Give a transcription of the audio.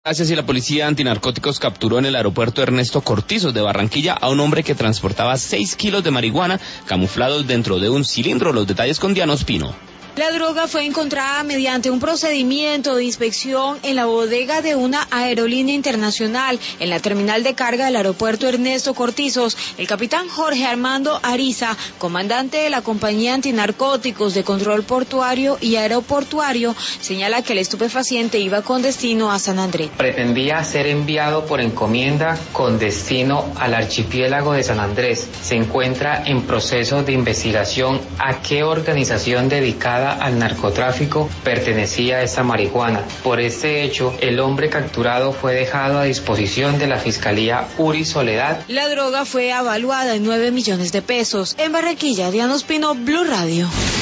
Gracias. Y la policía antinarcóticos capturó en el aeropuerto Ernesto Cortizos de Barranquilla a un hombre que transportaba 6 kilos de marihuana camuflados dentro de un cilindro. Los detalles con Diana Ospino. La droga fue encontrada mediante un procedimiento de inspección en la bodega de una aerolínea internacional en la terminal de carga del aeropuerto Ernesto Cortizos. El capitán Jorge Armando Ariza, comandante de la compañía antinarcóticos de control portuario y aeroportuario, señala que el estupefaciente iba con destino a San Andrés. Pretendía ser enviado por encomienda con destino al archipiélago de San Andrés. Se encuentra en proceso de investigación a qué organización dedicada al narcotráfico pertenecía esta marihuana. Por este hecho, el hombre capturado fue dejado a disposición de la Fiscalía Uri Soledad. La droga fue evaluada en 9 millones de pesos. En Barranquilla, Diana Ospino, Blue Radio.